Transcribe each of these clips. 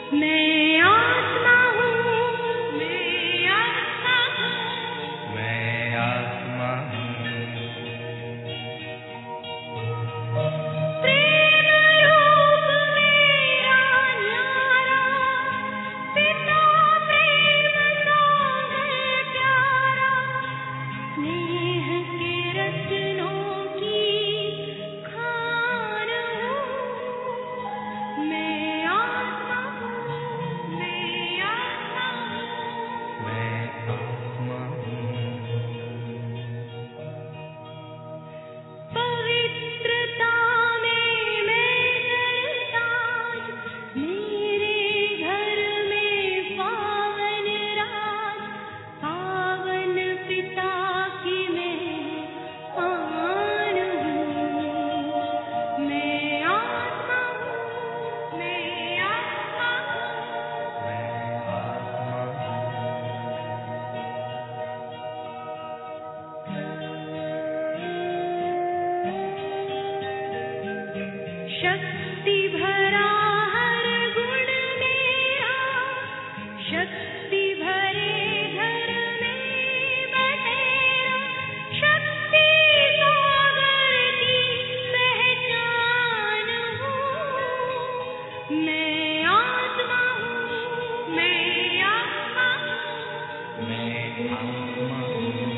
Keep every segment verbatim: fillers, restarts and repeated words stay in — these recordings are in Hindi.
मैं आत्मा हूँ, मैं आत्मा हूँ, मैं आत्मा हूँ। प्रेम रूप मेरा न्यारा, पिता प्रेम सागर प्यारा, स्नेह के रत्नों की खान हूँ। मैं आत्मा हूँ, मैं आत्मा हूँ, मैं आत्मा हूँ। पवित्रता में मैं जलताज, मेरे घर में पावन राज, पावन पिता की मैं आन हूँ। मैं आत्मा हूँ, मैं आत्मा हूँ, मैं आत्मा शक्ति भरा हर गुण मेरा, शक्ति भरे घर में बसेरा, शक्ति सागर की पहचान हूँ। मैं आत्मा हूँ, मैं आत्मा हूँ, मैं आत्मा हूँ।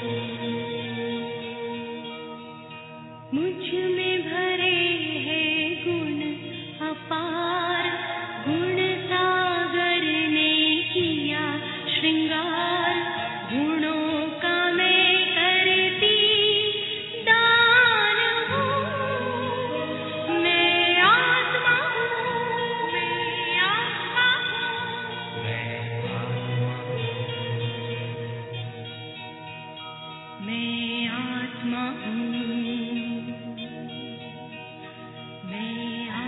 मुझ में भरे हैं गुण अपार, गुण सागर ने किया श्रृंगार, गुणों का मैं करती दान हूँ। मैं आत्मा हूँ, मैं आत्मा हूँ, मैं आत्मा हूँ। मैं आत्मा हूँ, मैं आ-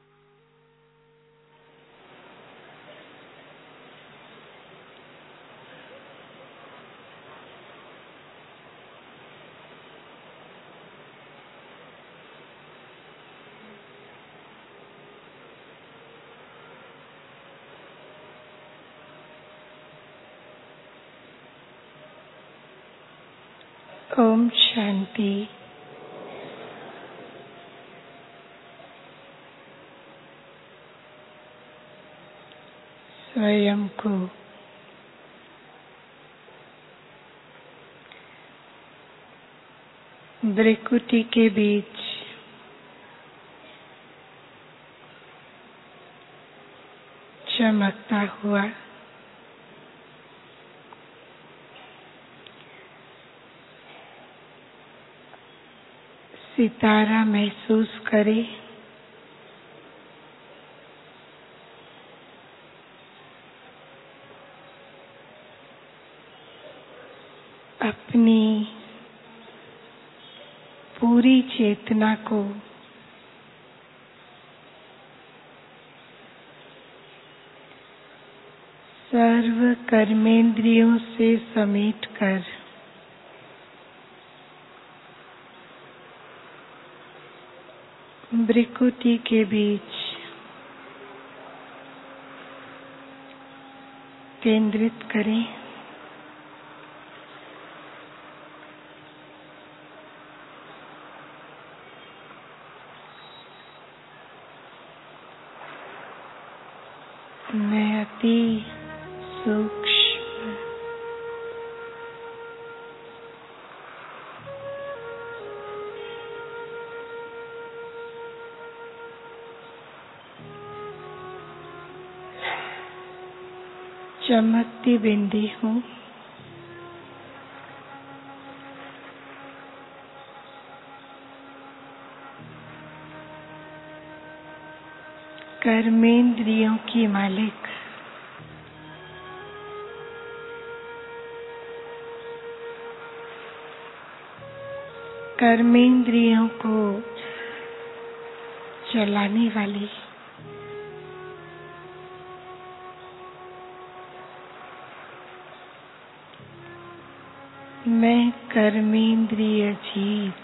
ओम शांति। स्वयं को भ्रिकुटी के बीच चमकता हुआ सितारा महसूस करें। अपनी पूरी चेतना को सर्व कर्मेंद्रियों से समेटकर भ्रिकुटी के बीच केंद्रित करें। मैं अति सूक्ष्म चमकती बिंदी हूँ। कर्मेंद्रियों की मालिक कर्मेंद्रियों को चलाने वाली मैं कर्मेंद्रिय जीत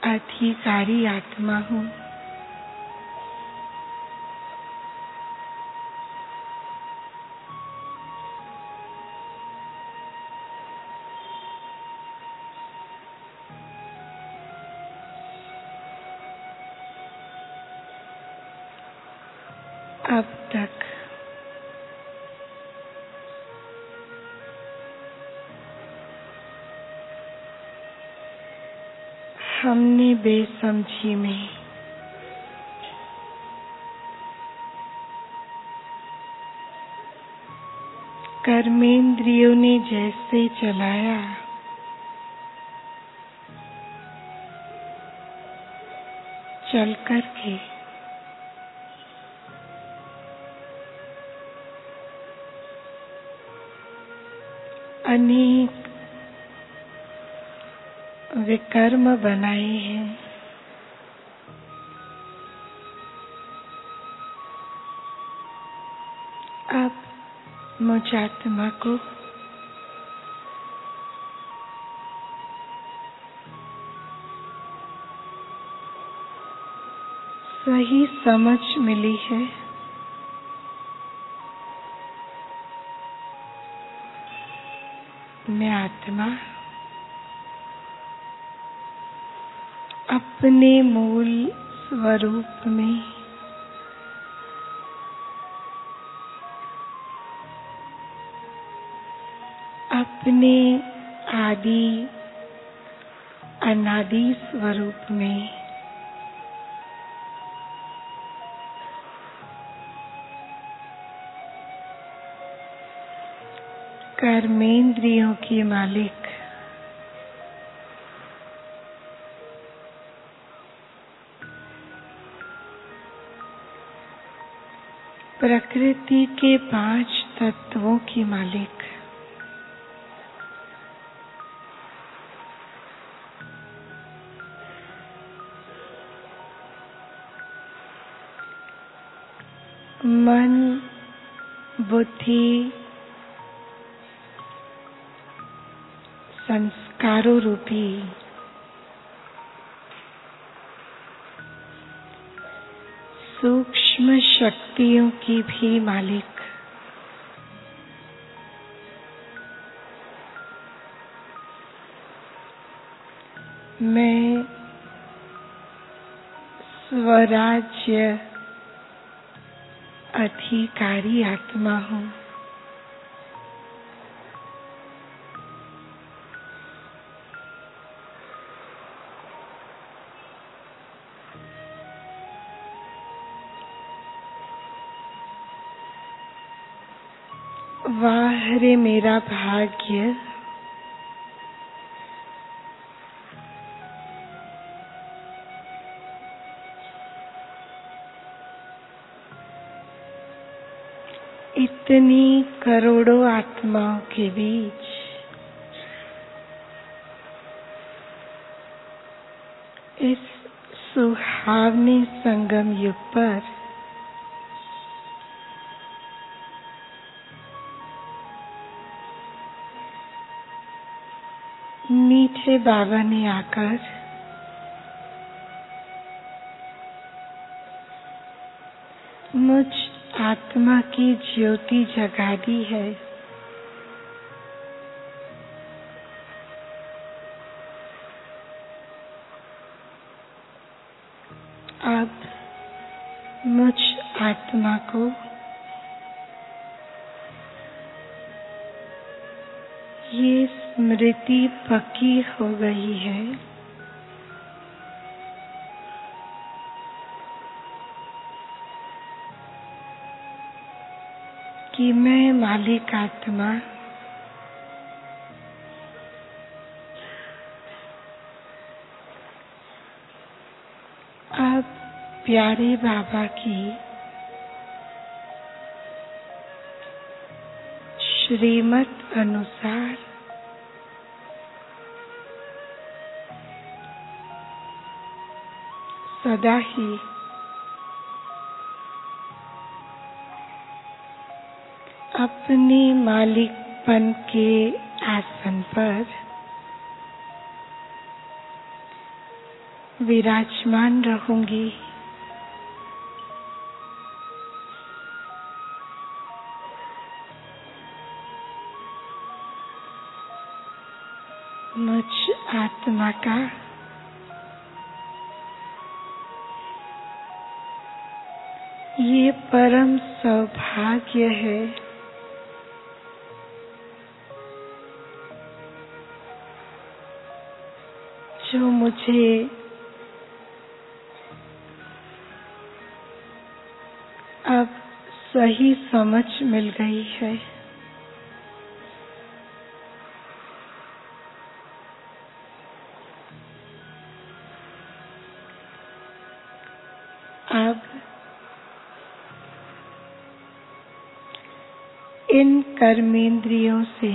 अधिकारी आत्मा हूँ। अब तक हमने बेसमझी में कर्मेंद्रियों ने जैसे चलाया, चल कर के अनेक विकर्म बनाए हैं। अब मुझ आत्मा को सही समझ मिली है। मैं आत्मा अपने मूल स्वरूप में अपने आदि अनादि स्वरूप में कर्मेंद्रियों की मालिक प्रकृति के पांच तत्वों की मालिक मन, बुद्धि, संस्कारों रूपी सूक्ष्म शक्तियों की भी मालिक मैं स्वराज्य अधिकारी आत्मा हूँ। वाह रे मेरा भाग्य, इतनी करोड़ों आत्माओं के बीच इस सुहावने संगम युग पर मीठे बाबा ने आकर मुझ आत्मा की ज्योति जगा दी है। अब मुझ आत्मा को ये स्मृति पक्की हो गई है कि मैं मालिक आत्मा अब प्यारे बाबा की श्रीमत अनुसार सदा ही अपने मालिकपन के आसन पर विराजमान रहूंगी। मुझ आत्मा का ये परम सौभाग्य है जो मुझे अब सही समझ मिल गई है। अब इन कर्मेंद्रियों से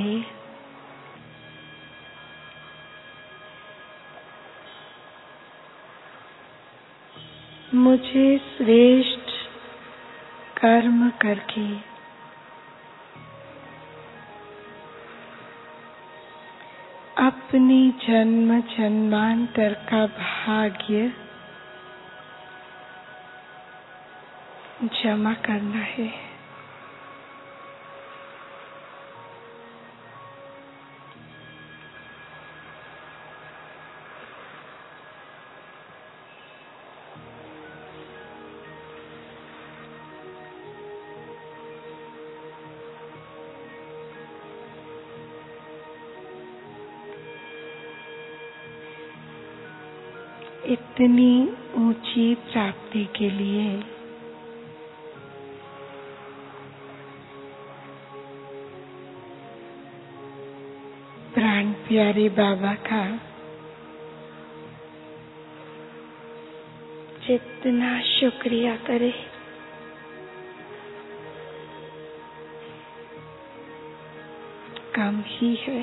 मुझे श्रेष्ठ कर्म करके अपनी जन्म जन्मांतर का भाग्य जमा करना है। इतनी ऊंची प्राप्ति के लिए प्राण प्यारे बाबा का जितना शुक्रिया करे कम ही है।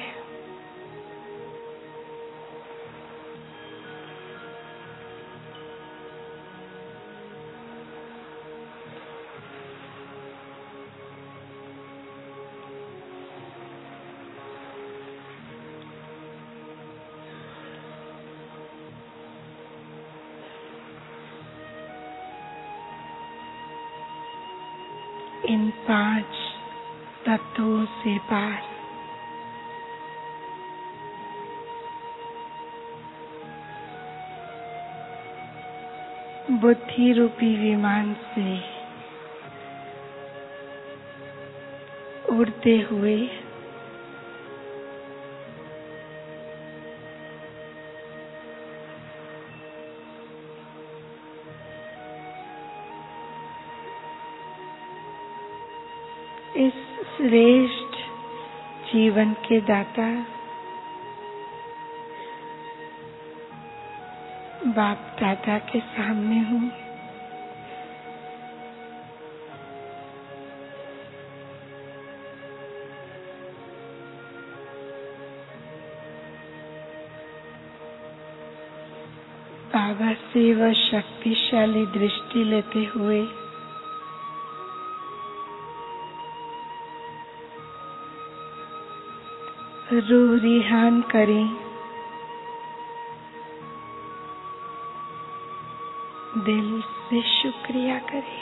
इन पांच तत्वों से पार बुद्धि रूपी विमान से उड़ते हुए इस श्रेष्ठ जीवन के दाता बाप दादा के सामने हूँ। बाबा से वह शक्तिशाली दृष्टि लेते हुए रूह रिहान करें, दिल से शुक्रिया करें।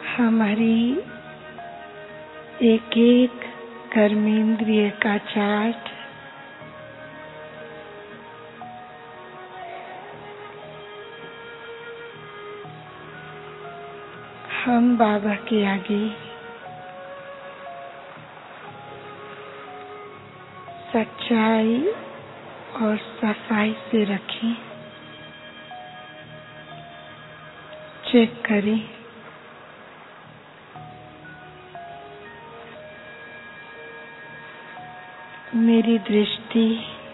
हमारी एक एक कर्मेंद्रिय का चार्ट हम बाबा के आगे सच्चाई और सफाई से रखें, चेक करें। मेरी दृष्टि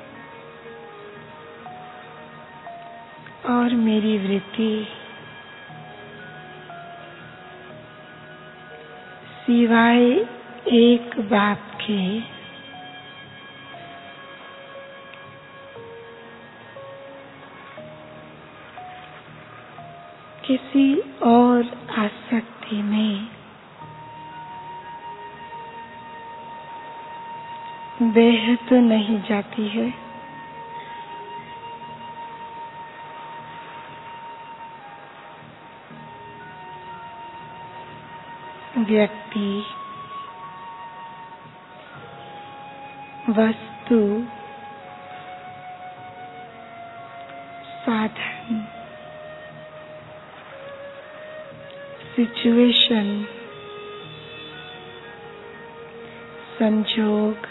और मेरी वृत्ति सिवाय एक बाप के किसी और आसक्ति में बह तो नहीं जाती है। व्यक्ति, वस्तु, साधन, सिचुएशन, संजोग,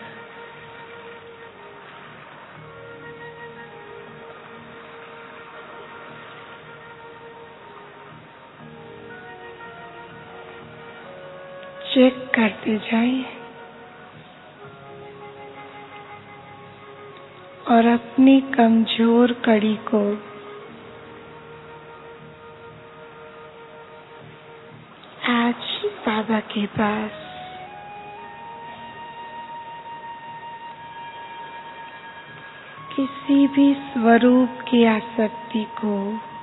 चेक करते जाएं और अपनी कमजोर कड़ी को आज बाबा के पास किसी भी स्वरूप की आसक्ति को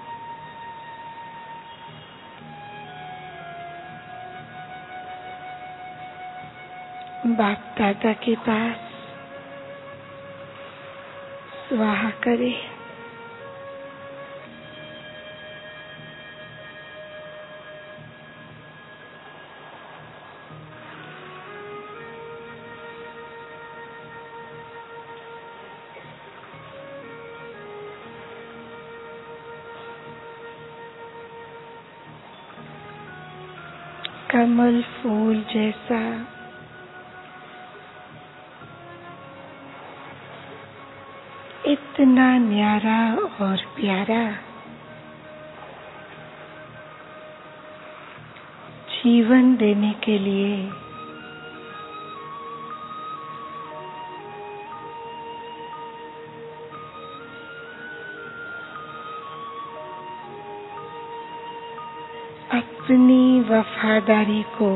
बाप दादा के पास स्वाहा करे। कमल फूल जैसा इतना न्यारा और प्यारा जीवन देने के लिए अपनी वफादारी को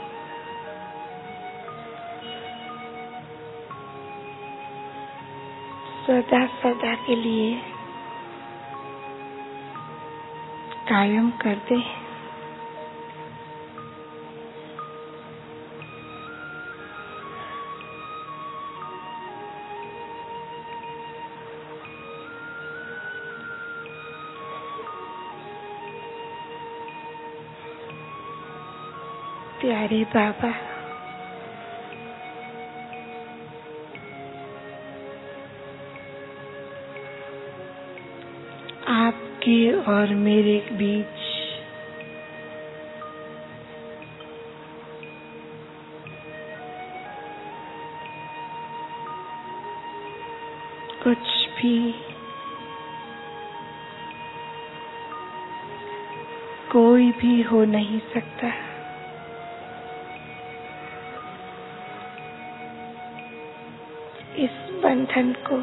सदा सदा के लिए कायम कर दे। प्यारे बाबा, आपके और मेरे बीच कुछ भी कोई भी हो नहीं सकता। इस बंधन को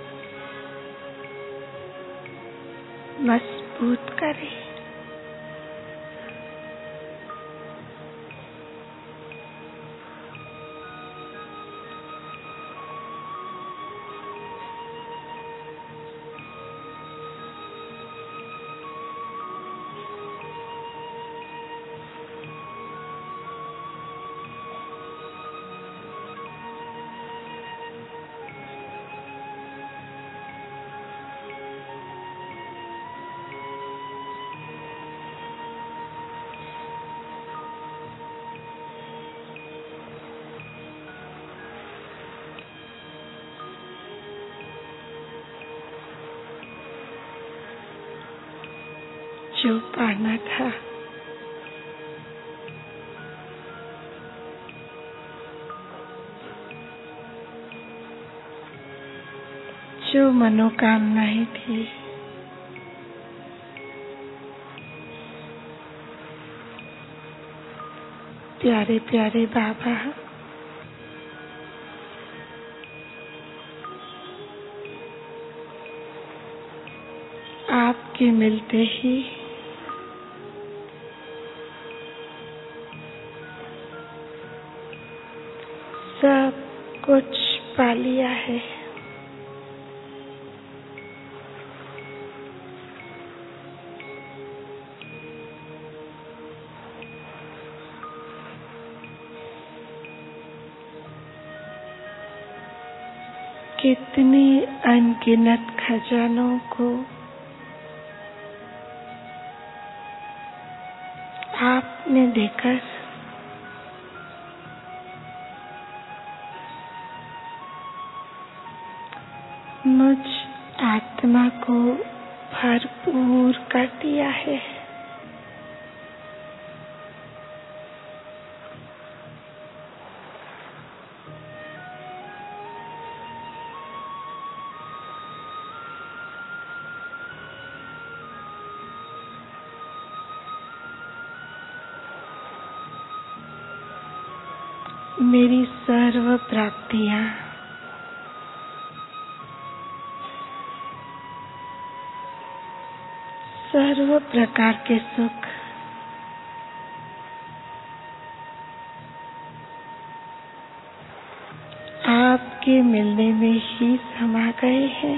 मजबूत करें। जो पाना था। जो मनोकामनाएं थी, प्यारे प्यारे बाबा, आपके मिलते ही सब कुछ पा लिया है। कितने अनगिनत खजानों को आपने देकर मुझ आत्मा को भरपूर कर दिया है। मेरी सर्व प्राप्तियां सर्व प्रकार के सुख आपके मिलने में ही समा गए हैं।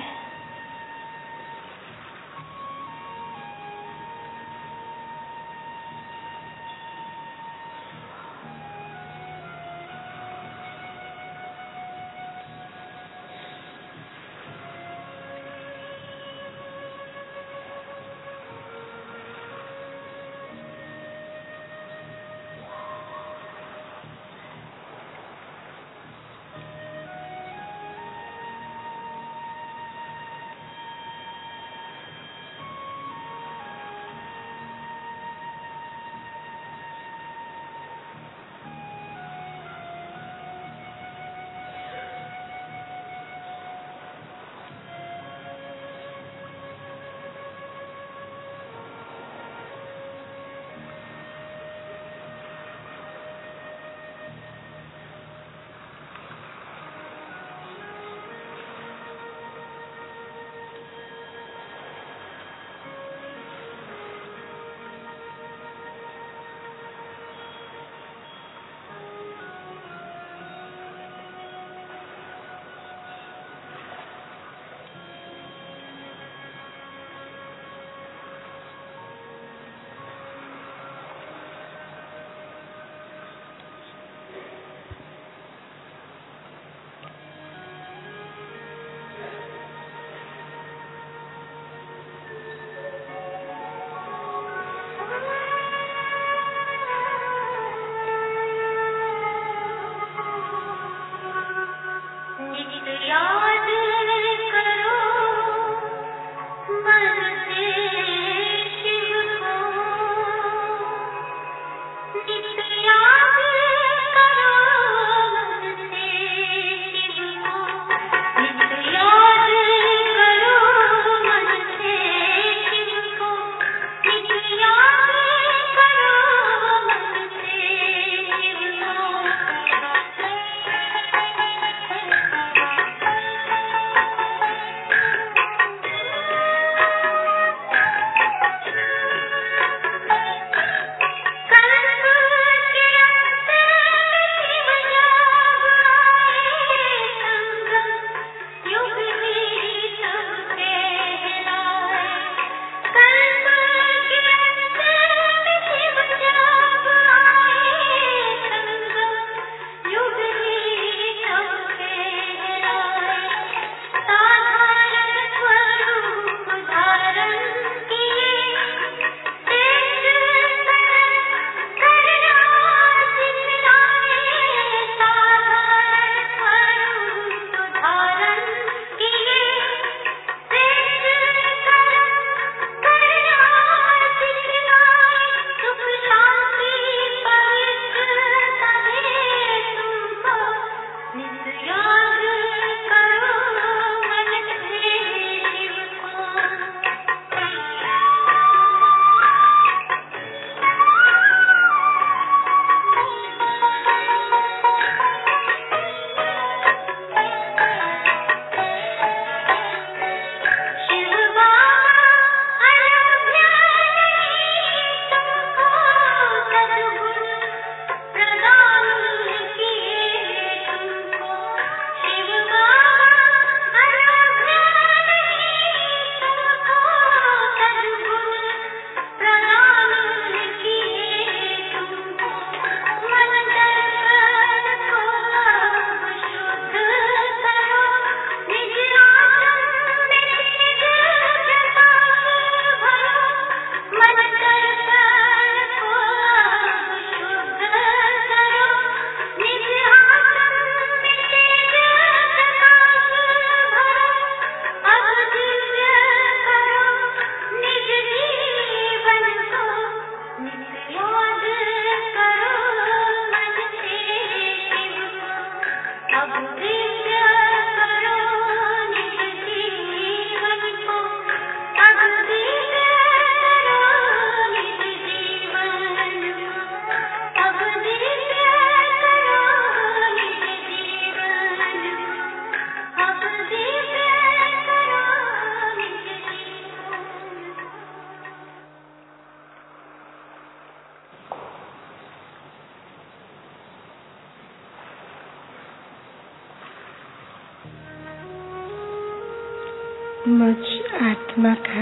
मुझ आत्मा का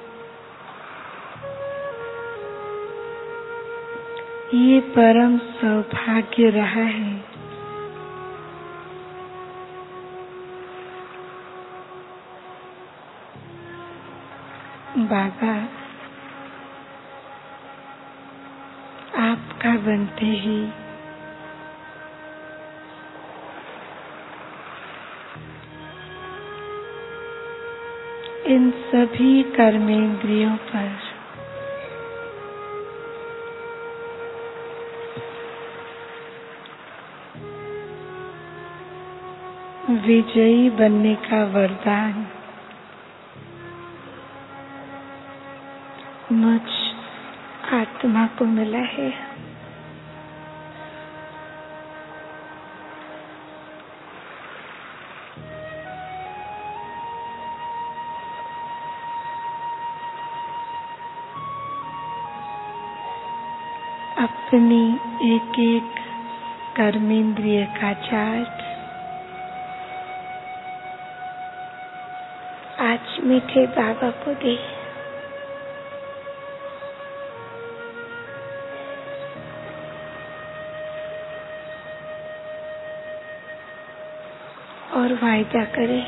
ये परम सौभाग्य रहा है बाबा आपका बनते ही इन सभी कर्मेंद्रियों पर विजयी बनने का वरदान मुझ आत्मा को मिला है। अपनी एक एक कर्मेंद्रिय का चार्ट आज मीठे बाबा को दे। और वायदा करे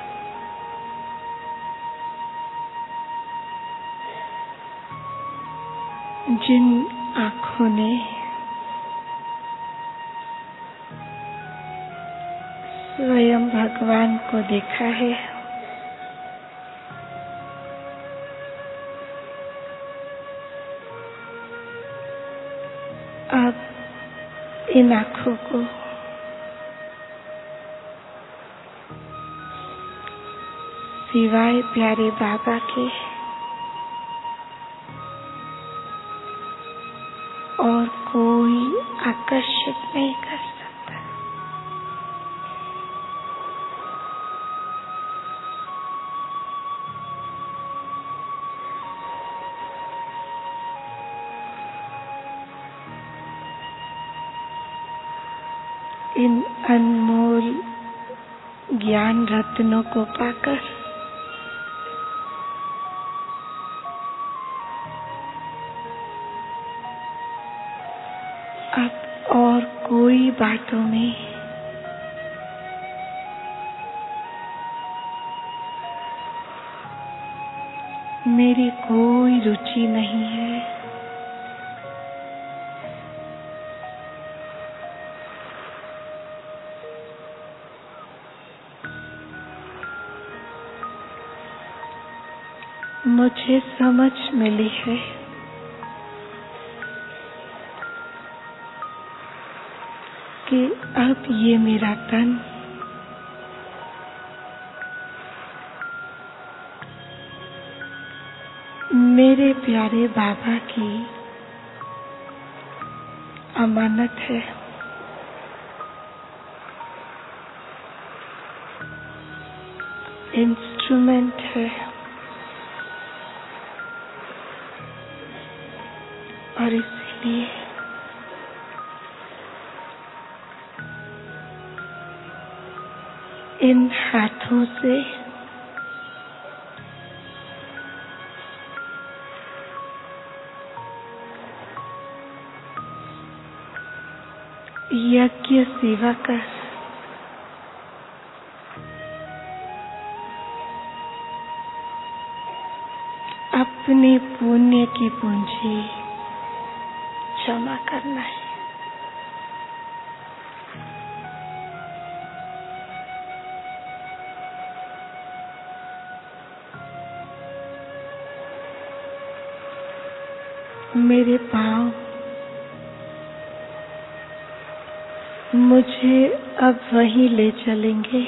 जिन आँखों ने स्वयं भगवान को देखा है, अब इन आँखों को सिवाय प्यारे बाबा के और कोई आकर्षित नहीं कर सकता। इन अनमोल ज्ञान रत्नों को पाकर अब और कोई बातों में मेरी कोई रुचि नहीं है। मुझे समझ मिली है कि अब ये मेरा तन मेरे प्यारे बाबा की अमानत है। इंस्ट्रूमेंट है और इसलिए इन हाथों से यज्ञ सेवा कर अपने पुण्य की पूंजी जमा करना है। मेरे पाँव मुझे अब वहीं ले चलेंगे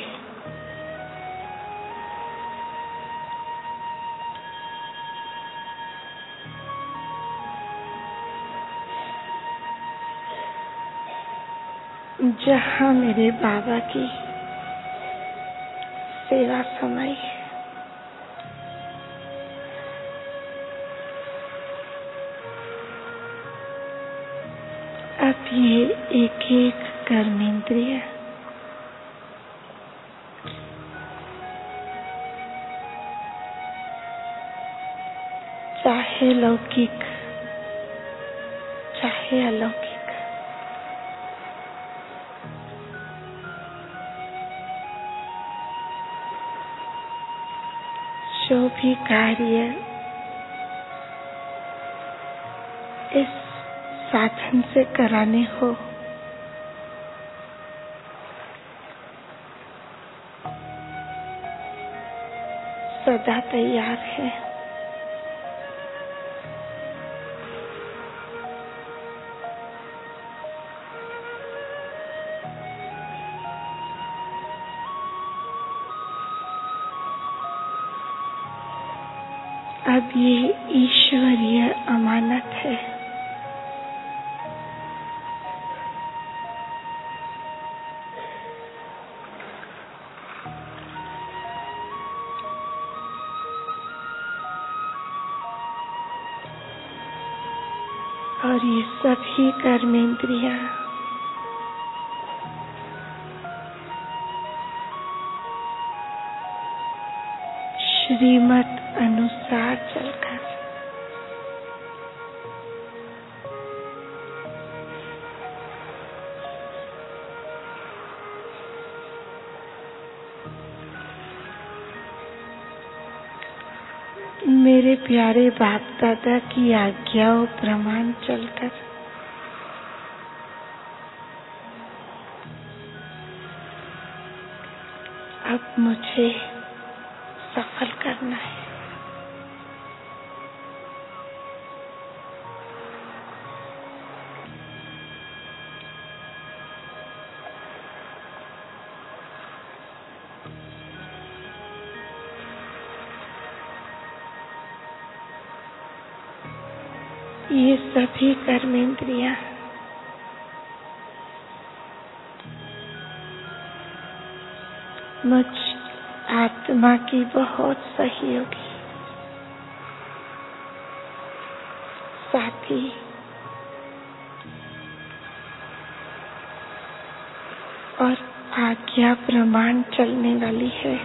जहाँ मेरे बाबा की सेवा समाई है। अब ये एक एक कर्मेंद्रिय चाहे लौकिक चाहे अलौकिक, जो भी कार्य इस साधन से कराने हो, सदा तैयार है। अब ये ईश्वरीय अमानत है। और ये सभी कर्मेंद्रियां श्रीमत अनुसार चलकर मेरे प्यारे बाप दादा की आज्ञाओं प्रमाण चलकर अब मुझे सफल करना है। ये सभी कर्मेंद्रियां मुझ आत्मा की बहुत सहयोगी साथी और आज्ञा प्रमाण चलने वाली है।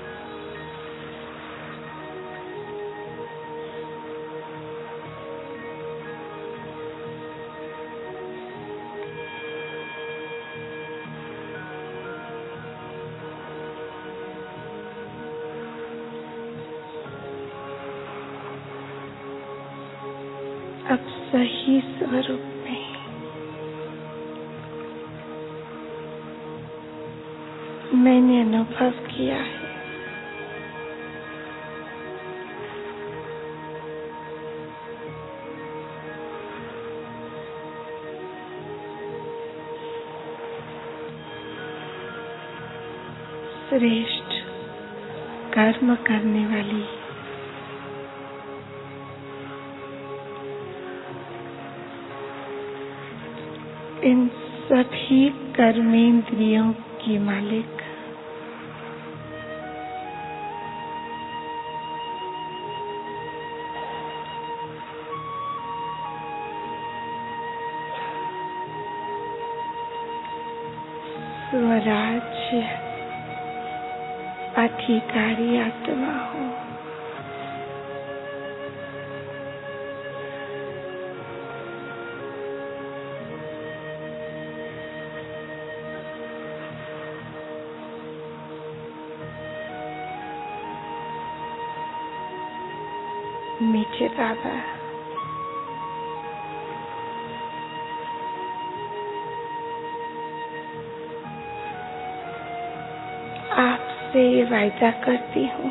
अब सही स्वरूप में मैंने अनुभव किया है श्रेष्ठ कर्म करने वाली इन सभी कर्मेंद्रियों की मालिक स्वराज्य अधिकारी आत्मा हूँ। मीठे बाबा, आपसे वायदा करती हूँ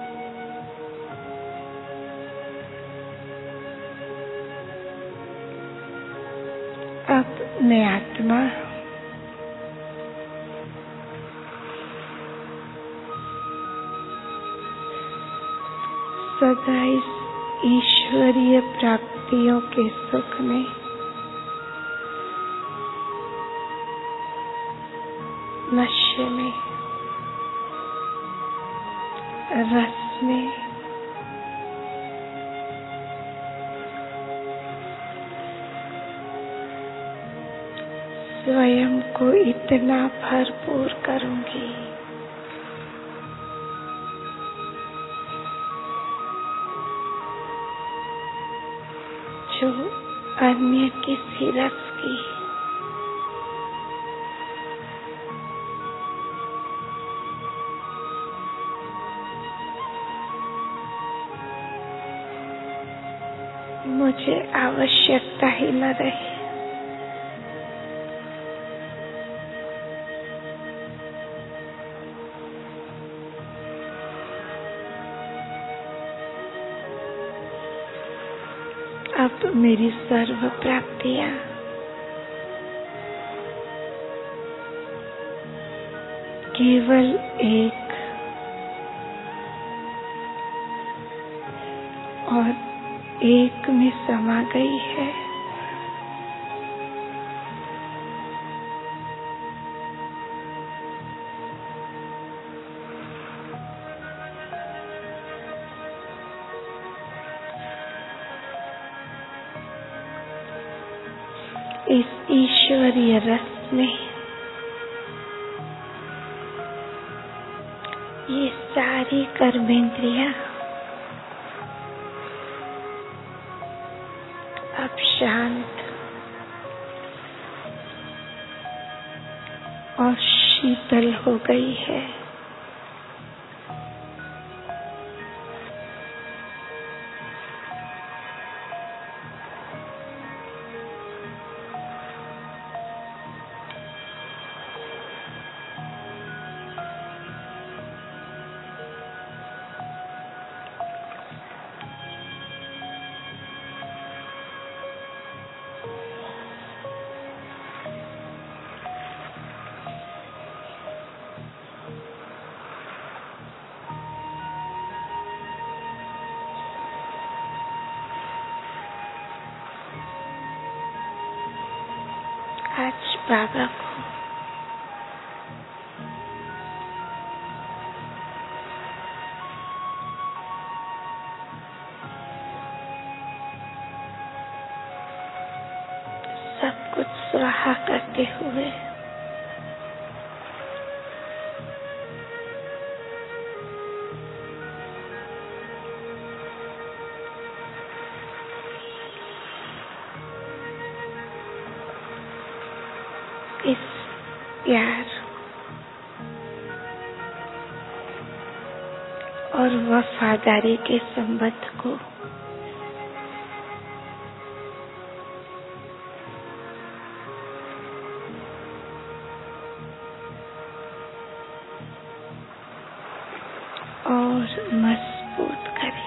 अब मैं आत्मा सदा इस ईश्वरीय प्राप्तियों के सुख में नशे में रस में स्वयं को इतना भरपूर करूंगी जो अन्य किसी रस की मुझे आवश्यकता ही न रही। अब मेरी सर्व प्राप्तियां केवल एक और एक में समा गई है। इस ईश्वरीय रस में ये सारी कर्मेंद्रियां अब शांत और शीतल हो गई है। आज बाबा को सब कुछ स्वाहा करते हुए इस प्यार और वफादारी के संबंध को और मजबूत करें।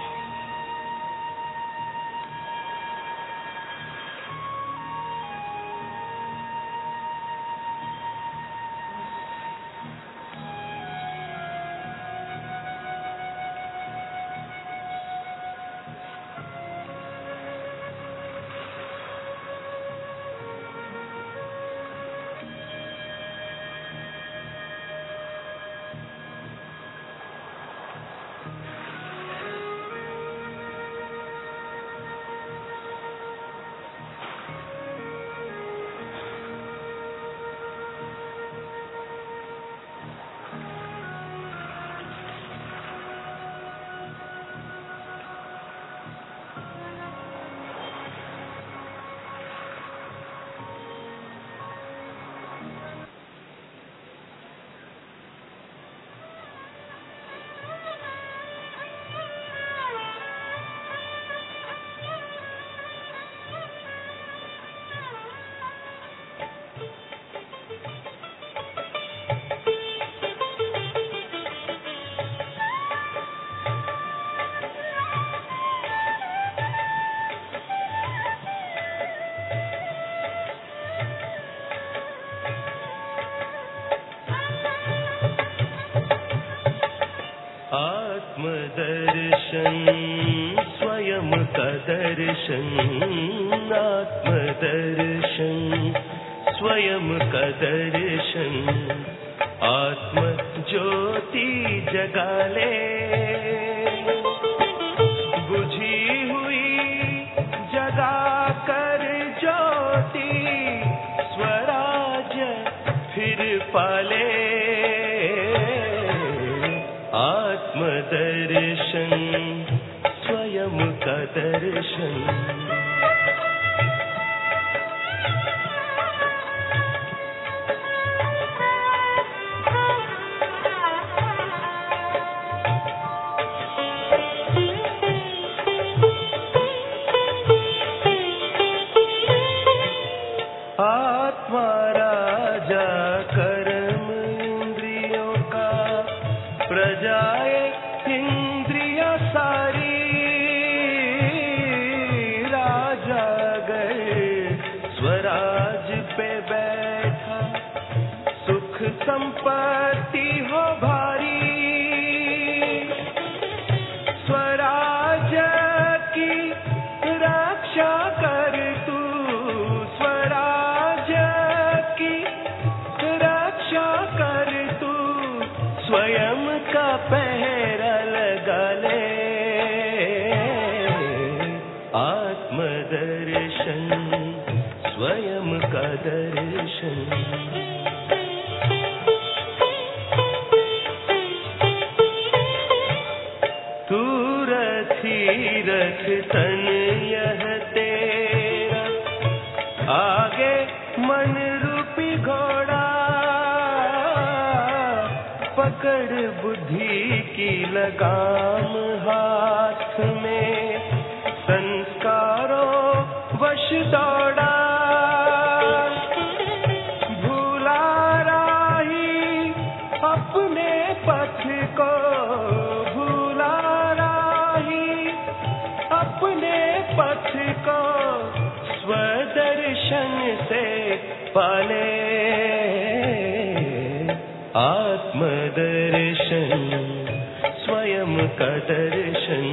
आत्मदर्शन स्वयं का दर्शन, आत्मदर्शन स्वयं का दर्शन, आत्म ज्योति जगा ले, बुझी हुई जगा कर ज्योति, स्वराज फिर पाले। आत्मदर्शन स्वयं का दर्शन। आत्मा राजा कर्म इंद्रियों का, प्रजाए इंद्रिया सारी, राजा गए स्वराज पे बैठा, सुख संपत्ति हो भारी, स्वराज की रक्षा कर तू, स्वराज की रक्षा कर तू, स्वयं का पहरा लगा ले, आत्मदर्शन स्वयं का दर्शन। तू रथी रथ तन यह तेरा, आगे मन रूपी घोड़ा, पकड़ बुद्धि की लगाम हाथ में, संस्कारों वश दौड़ा, भूला राही अपने पथ को, भूला राही अपने पथ को, स्वदर्शन से पाले, आत्मदर्शन स्वयं का दर्शन,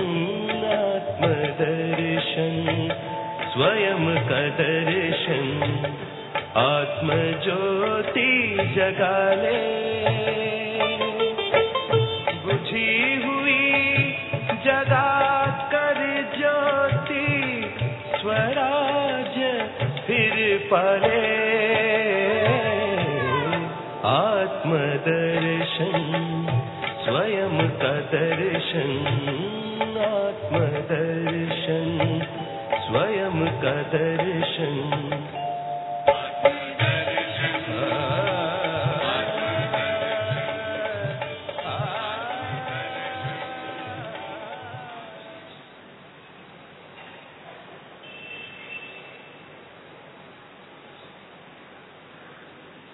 आत्मदर्शन स्वयं का दर्शन, आत्म ज्योति जगा ले, बुझी हुई जगा कर ज्योति, स्वराज फिर पाले, आत्मदर्शन स्वयं का दर्शन, आत्मदर्शन स्वयं का दर्शन।